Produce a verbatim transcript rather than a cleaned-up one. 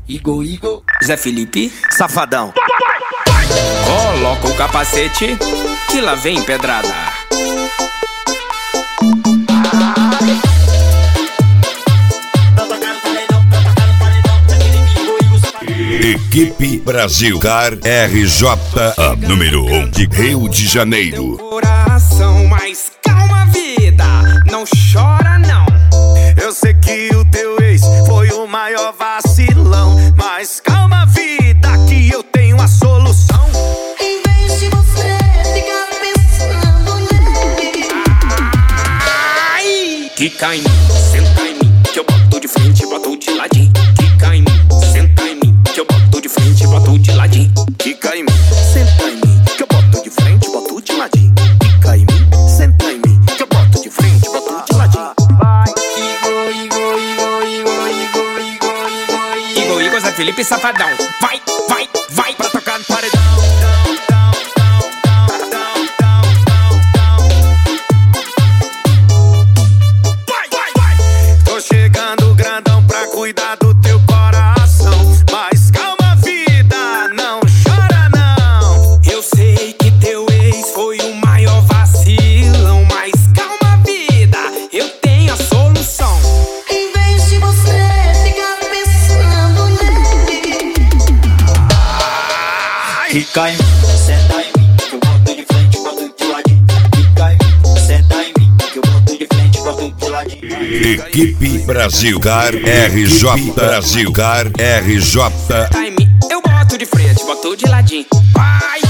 Igor, Igor, Zé Felipe, Safadão. coloca o capacete que lá vem pedrada. Equipe Brasil Car R J, a número um de Rio de Janeiro. Coração, mas calma, vida, não chora não. Eu sei que o teu ex foi o maior vacilão, mas calma, vida, que eu tenho a solução. Em vez de você ficar pensando nele, Ai, quica em mim, senta em mim, que eu boto de frente, boto de ladinho. Quica em mim, senta em mim, que eu boto de frente, boto de ladinho. Quica em mim, senta em mim, que eu boto de frente, boto de ladinho. Quica em mim, senta em mim, que eu boto de frente, boto de ladinho. Igor, Igor, Igor, Igor, Igor, Igor, Igor, Igor, Igor, Zé Felipe, Safadão. Vai, vai, vai Pra tocar no paredão. Tô chegando grandão pra cuidar do teu coração, mas calma, vida, não chora não. Eu sei que teu ex foi o maior vacilão, mas calma, vida, eu tenho a solução. em vez de você ficar pensando nele, Quica em mim, senta em mim, que eu boto de frente, boto de ladinho. Quica em mim, senta em mim, que eu boto de frente, boto de ladinho. Equipe Brasil Car R J, Brasil Car R J. Tá em mim, eu boto de frente, boto de ladinho. Vai,